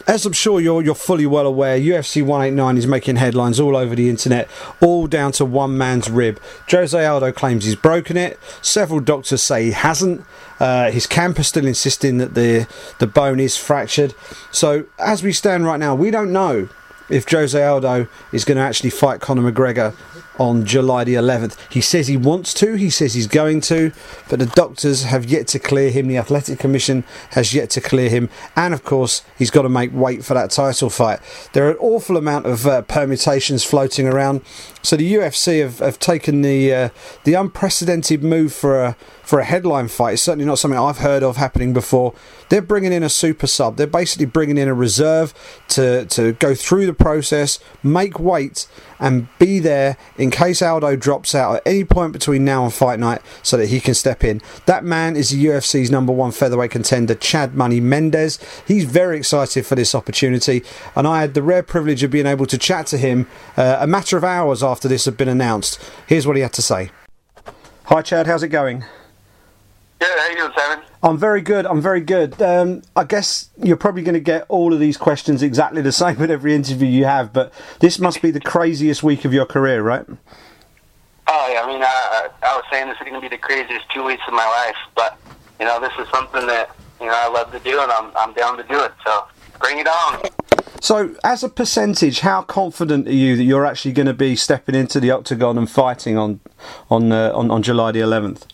As I'm sure you're fully well aware, UFC 189 is making headlines all over the internet, all down to one man's rib. Jose Aldo claims he's broken it. Several doctors say he hasn't. His camp is still insisting that the bone is fractured. So as we stand right now, we don't know if Jose Aldo is going to actually fight Conor McGregor on July the 11th. He says he wants to, he says he's going to, but the doctors have yet to clear him, the Athletic Commission has yet to clear him, and of course he's got to make weight for that title fight. There are an awful amount of permutations floating around, so the UFC have taken the unprecedented move for a headline fight. It's certainly not something I've heard of happening before. They're bringing in a super sub. They're basically bringing in a reserve to go through the process, make weight, and be there in case Aldo drops out at any point between now and fight night so that he can step in. That man is the UFC's #1 featherweight contender, Chad Money Mendes. He's very excited for this opportunity, and I had the rare privilege of being able to chat to him a matter of hours after this had been announced. Here's what he had to say. Hi Chad, how's it going? Good, how you doing, Simon? I'm very good. I guess you're probably going to get all of these questions exactly the same with every interview you have, but this must be the craziest week of your career, right? Oh, yeah, I mean, I was saying this is going to be the craziest 2 weeks of my life, but, this is something that, I love to do, and I'm down to do it, so bring it on. So, as a percentage, how confident are you that you're actually going to be stepping into the octagon and fighting on July the 11th?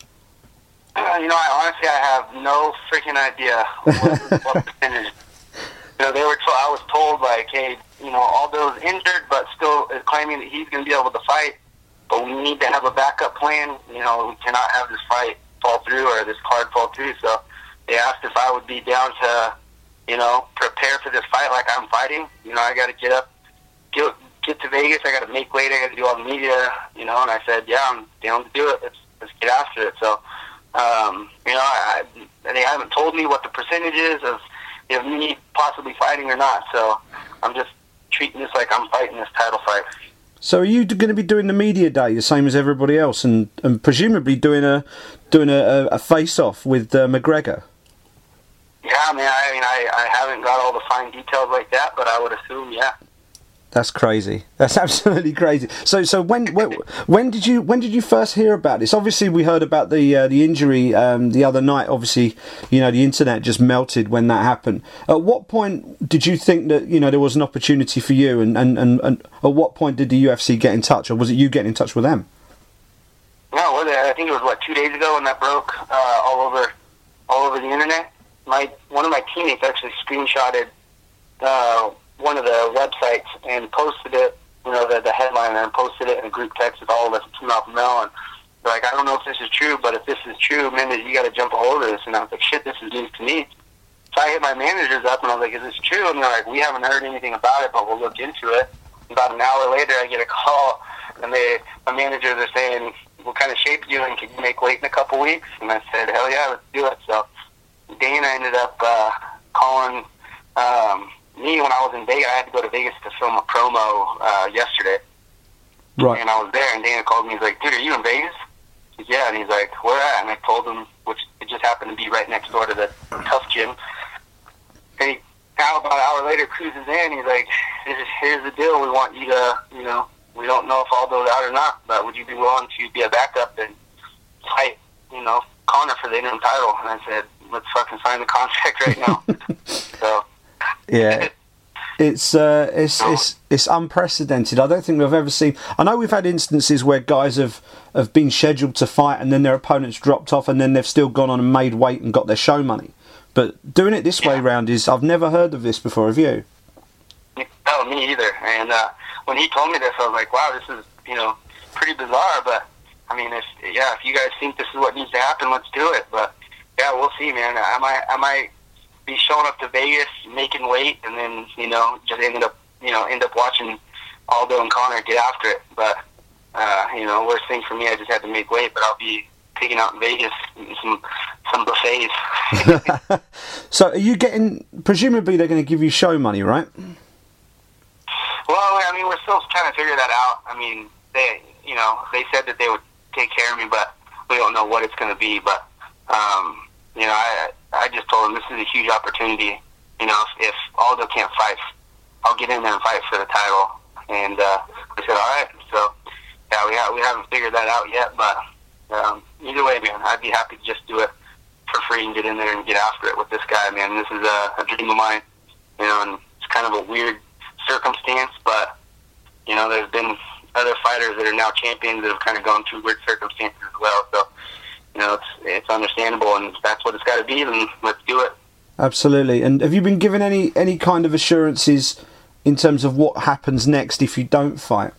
I have no freaking idea what percentage. I was told, like, hey, Aldo's injured, but still is claiming that he's going to be able to fight, but we need to have a backup plan. We cannot have this fight fall through or this card fall through. So they asked if I would be down to, prepare for this fight like I'm fighting. I got to get to Vegas. I got to make weight. I got to do all the media, and I said, yeah, I'm down to do it. Let's get after it. So, they haven't told me what the percentage is of me possibly fighting or not. So I'm just treating this like I'm fighting this title fight. So are you going to be doing the media day the same as everybody else, and presumably doing a face-off with McGregor? Yeah, I haven't got all the fine details like that, but I would assume, yeah. That's crazy. That's absolutely crazy. So when did you first hear about this? Obviously, we heard about the injury the other night. Obviously, the internet just melted when that happened. At what point did you think that there was an opportunity for you, and at what point did the UFC get in touch, or was it you getting in touch with them? No, I think it was 2 days ago when that broke all over the internet. One of my teammates actually screenshotted one of the websites and posted it, the headline, and posted it in a group text with all of us at Team Alpha Male, and they're like, I don't know if this is true, but if this is true, man, you got to jump all over this. And I was like, shit, this is news to me. So I hit my managers up, and I was like, is this true? And they're like, we haven't heard anything about it, but we'll look into it. About an hour later, I get a call, and my managers are saying, what kind of shape you in? Can you make weight in a couple weeks? And I said, hell yeah, let's do it. So Dana ended up calling me when I was in Vegas. I had to go to Vegas to film a promo yesterday. Right. And I was there, and Dana called me. He's like, dude, are you in Vegas? He's, yeah. And he's like, where at? And I told him, which it just happened to be right next door to the Tough Gym. And about an hour later, cruises in. He's like, here's the deal. We want you to, we don't know if Aldo's out or not, but would you be willing to be a backup and fight, Conor for the interim title? And I said, let's fucking sign the contract right now. So. Yeah, it's unprecedented. I don't think we've ever seen. I know we've had instances where guys have been scheduled to fight and then their opponents dropped off and then they've still gone on and made weight and got their show money. But doing it this way round I've never heard of this before. Have you? No, me either. And when he told me this, I was like, wow, this is pretty bizarre. But I mean, if you guys think this is what needs to happen, let's do it. But yeah, we'll see, man. I might be showing up to Vegas, making weight, and then just end up watching Aldo and Conor get after it. But worst thing for me, I just had to make weight. But I'll be picking out in Vegas some buffets. So, are you getting? Presumably, they're going to give you show money, right? Well, I mean, we're still trying to figure that out. I mean, they said that they would take care of me, but we don't know what it's going to be. But I just told them this is a huge opportunity, you know, if Aldo can't fight, I'll get in there and fight for the title. And we said, all right. So, yeah, we haven't figured that out yet, but either way, man, I'd be happy to just do it for free and get in there and get after it with this guy, man. This is a dream of mine, you know, and it's kind of a weird circumstance, but, you know, there's been other fighters that are now champions that have kind of gone through weird circumstances as well. So, you know, it's understandable, and if that's what it's got to be, then let's do it. Absolutely. And have you been given any kind of assurances in terms of what happens next if you don't fight?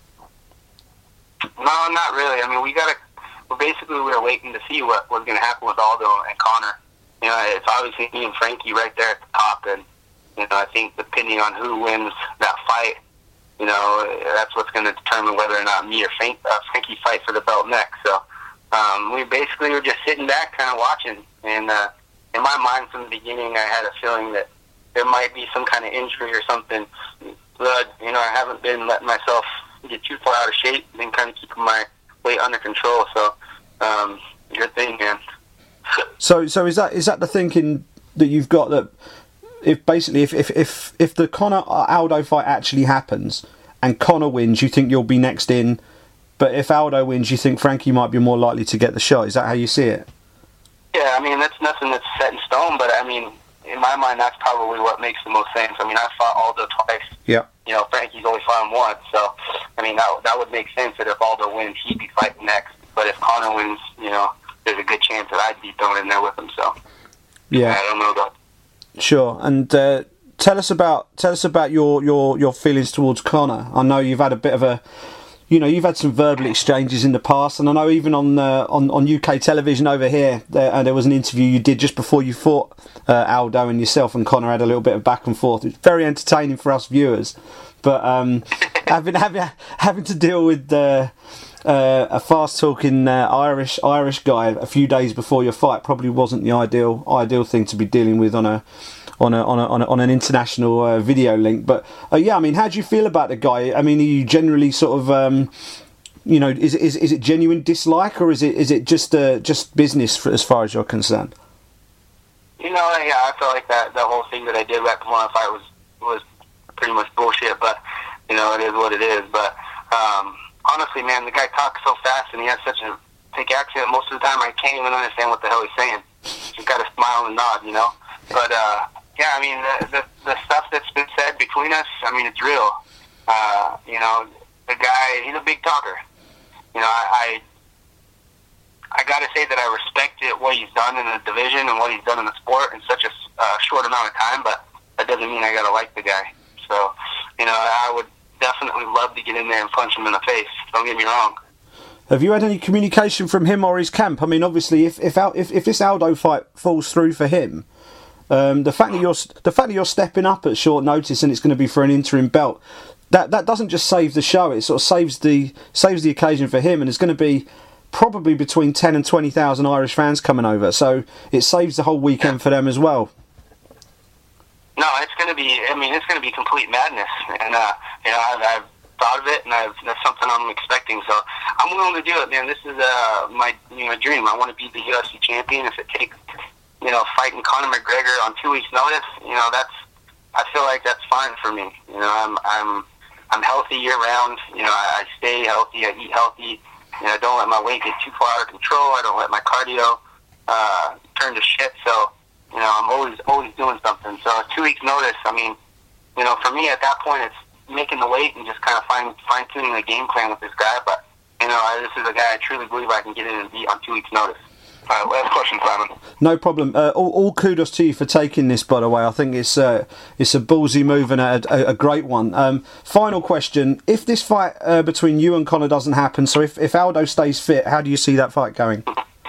No, not really. I mean, we were waiting to see what was going to happen with Aldo and Conor. You know, it's obviously me and Frankie right there at the top, and, you know, I think depending on who wins that fight, you know, that's what's going to determine whether or not me or Frankie fight for the belt next. So we basically were just sitting back kind of watching, and in my mind from the beginning I had a feeling that there might be some kind of injury or something, but, you know, I haven't been letting myself get too far out of shape, been kind of keeping my weight under control, so good thing, man. So is that the thinking that you've got, that if the Conor Aldo fight actually happens and Conor wins, you think you'll be next in, but if Aldo wins, you think Frankie might be more likely to get the shot? Is that how you see it? Yeah, I mean, that's nothing that's set in stone, but I mean, in my mind, that's probably what makes the most sense. I mean, I fought Aldo twice. Yeah. You know, Frankie's only fought him once, so I mean, that would make sense that if Aldo wins, he'd be fighting next. But if Conor wins, you know, there's a good chance that I'd be thrown in there with him. So yeah, I don't know though. Sure. And tell us about your feelings towards Conor. I know you've had a bit of a, you know, you've had some verbal exchanges in the past, and I know even on UK television over here, there was an interview you did just before you fought Aldo, and yourself and Conor had a little bit of back and forth. It's very entertaining for us viewers, but having to deal with a fast-talking Irish guy a few days before your fight probably wasn't the ideal thing to be dealing with on an international video link. But yeah, I mean, how do you feel about the guy? I mean, are you generally sort of you know, is it genuine dislike, or is it just business as far as you're concerned? You know, yeah, I felt like that whole thing that I did right before my fight was pretty much bullshit. But you know, it is what it is. But honestly, man, the guy talks so fast and he has such a thick accent. Most of the time, I can't even understand what the hell he's saying. Just got to smile and nod, you know. But yeah, I mean, the stuff that's been said between us, I mean, it's real. You know, the guy, he's a big talker. You know, I got to say that I respect what he's done in the division and what he's done in the sport in such a short amount of time, but that doesn't mean I got to like the guy. So, you know, I would definitely love to get in there and punch him in the face. Don't get me wrong. Have you had any communication from him or his camp? I mean, obviously, if this Aldo fight falls through for him, the fact that you're stepping up at short notice and it's going to be for an interim belt, that doesn't just save the show. It sort of saves the occasion for him, and there's going to be probably between 10 and 20,000 Irish fans coming over. So it saves the whole weekend for them as well. No, it's going to be. I mean, it's going to be complete madness, and you know, I've thought of it, and that's something I'm expecting. So I'm willing to do it, man. This is my dream. I want to be the UFC champion. If it takes, you know, fighting Conor McGregor on 2 weeks' notice, you know, I feel like that's fine for me. You know, I'm healthy year round. You know, I stay healthy. I eat healthy. You know, I don't let my weight get too far out of control. I don't let my cardio turn to shit. So, you know, I'm always doing something. So 2 weeks notice, I mean, you know, for me at that point, it's making the weight and just kind of fine-tuning the game plan with this guy. But, you know, this is a guy I truly believe I can get in and beat on 2 weeks notice. All right, last question, Simon. No problem. All kudos to you for taking this, by the way. I think it's a ballsy move and a great one. Final question. If this fight between you and Conor doesn't happen, so if Aldo stays fit, how do you see that fight going?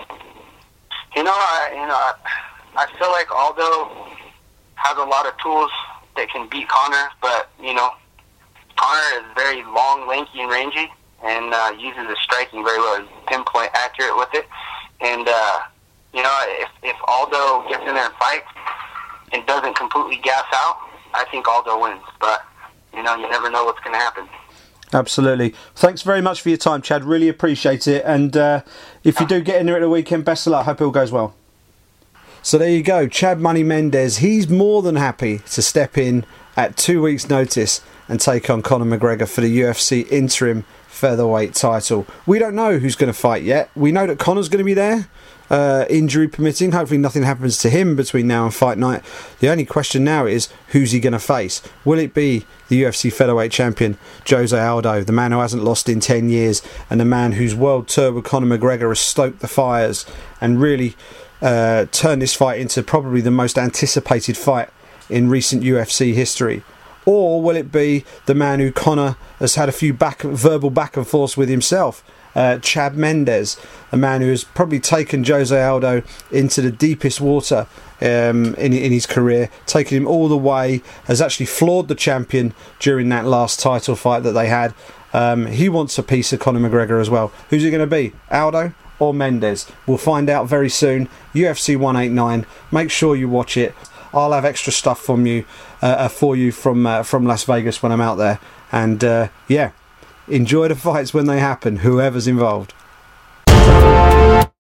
I feel like Aldo has a lot of tools that can beat Conor, but, you know, Conor is very long, lanky, and rangy, and uses his striking very well. He's pinpoint accurate with it. And, you know, if Aldo gets in there and fights and doesn't completely gas out, I think Aldo wins. But, you know, you never know what's going to happen. Absolutely. Thanks very much for your time, Chad. Really appreciate it. And if you do get in there at the weekend, best of luck. Hope it all goes well. So there you go, Chad Money Mendes. He's more than happy to step in at 2 weeks' notice and take on Conor McGregor for the UFC interim featherweight title. We don't know who's going to fight yet. We know that Conor's going to be there, injury permitting. Hopefully nothing happens to him between now and fight night. The only question now is, who's he going to face? Will it be the UFC featherweight champion Jose Aldo, the man who hasn't lost in 10 years, and the man whose world tour with Conor McGregor has stoked the fires and really turned this fight into probably the most anticipated fight in recent UFC history? Or will it be the man who Conor has had a few verbal back and forths with himself, Chad Mendes, a man who has probably taken Jose Aldo into the deepest water in his career, taken him all the way, has actually floored the champion during that last title fight that they had. He wants a piece of Conor McGregor as well. Who's it going to be, Aldo or Mendes? We'll find out very soon. UFC 189, make sure you watch it. I'll have extra stuff for you from Las Vegas when I'm out there. And enjoy the fights when they happen, whoever's involved.